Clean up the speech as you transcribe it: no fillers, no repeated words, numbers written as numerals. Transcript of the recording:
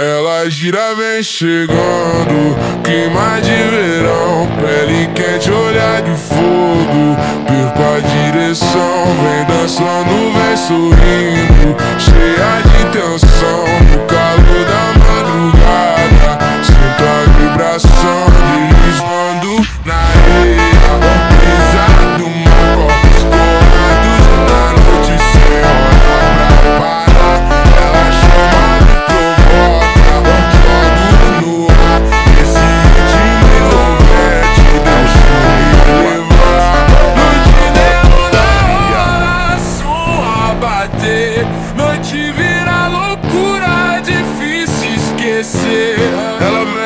Ela gira, vem chegando, clima de verão, pele quente, olhar de fogo. Perco a direção, vem dançando, vem sorrindo, cheia de tensão. No calor da madrugada, sinto a vibração deslizando na areia. Brisa do mar, corpos colados na noite sem hora pra parar. Ela chama, me provoca, jogo no ar. Esse ritmo envolvente, deixa me levar. Noite demora, som a bater. Noite vira loucura, difícil esquecer. Ela vem